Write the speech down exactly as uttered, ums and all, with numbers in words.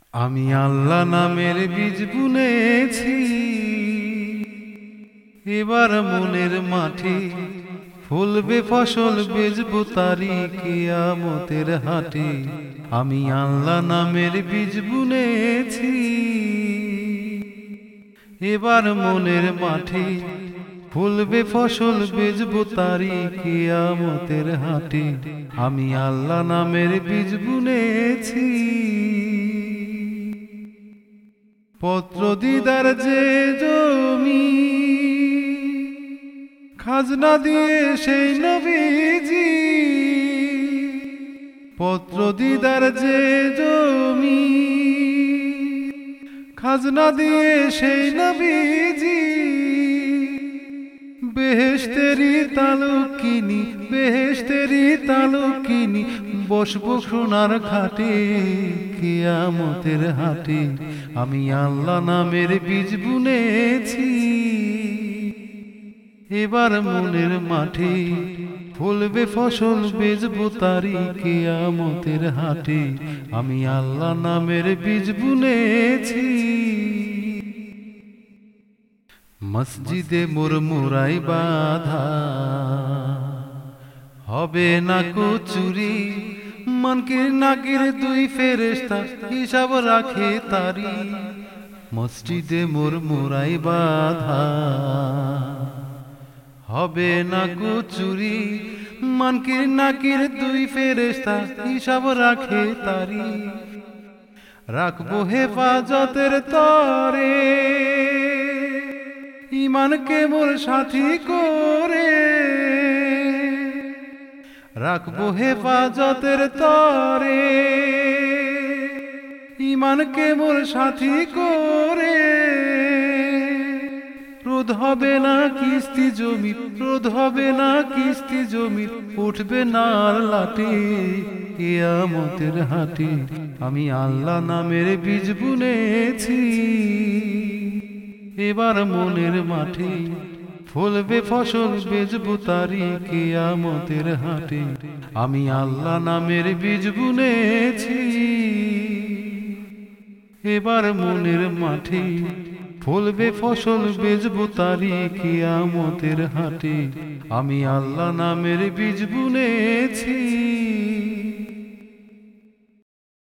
আমি আল্লাহ নামের বীজ বুনেছি, এবার মনের মাঠে ফলবে ফসল, বেচবো তারি কিয়ামতের হাটে। আমি আল্লাহ নামের বীজ বুনেছি, এবার মনের মাঠে ফলবে ফসল, বেচবো তারি কিয়ামতের হাটে। আমি আল্লাহ নামের বীজ বুনেছি। পত্র দিদার যে জমি, খাজনা দিয়ে সেই নবীজি। পত্র দিদার যে জমি, খাজনা দিয়ে সেই নবীজি। বেহেশতেরি তালুক কিনি, বেহেশতেরি তালুক কিনি, বসবো সোনার ঘাটে কিয়ামতের হাটে। আমি আল্লাহ নামের বীজ বুনেছি, এবার মনের মাঠে ফলবে ফসল, বেচবো তারি কিয়ামতের হাটে। আমি আল্লাহ নামের বীজ বুনেছি। মসজিদে মুরমুরাই বাধা, হবে না কো চুরি। মানকির নাকির দুই ফেরেশতা হিসাব রাখে তারি। মসজিদে মুরমুরাই বাধা, হবে না কো চুরি। মানকির নাকির দুই ফেরেশতা হিসাব রাখে তারি। রাখবো হেফাজতের তরে, ইমানকে মোর সাথী করে। রাখবো হেফাজতের তরে, ইমানকে মোর সাথী করে। রোধ হবে না কিস্তি জমি, রোধ হবে না কিস্তি জমি, উঠবে না লাটে কিয়ামতের হাটে। আমি আল্লাহ নামের বীজ বুনেছি, এবার মনের মাঠে ফলবে ফসল, বেচবো তারি কিয়ামতের হাটে। আমি আল্লাহ নামের বীজ বুনেছি, এবার মনের মাঠে ফলবে ফসল, বেচবো তারি কিয়ামতের হাটে। আমি আল্লাহ নামের বীজ বুনেছি।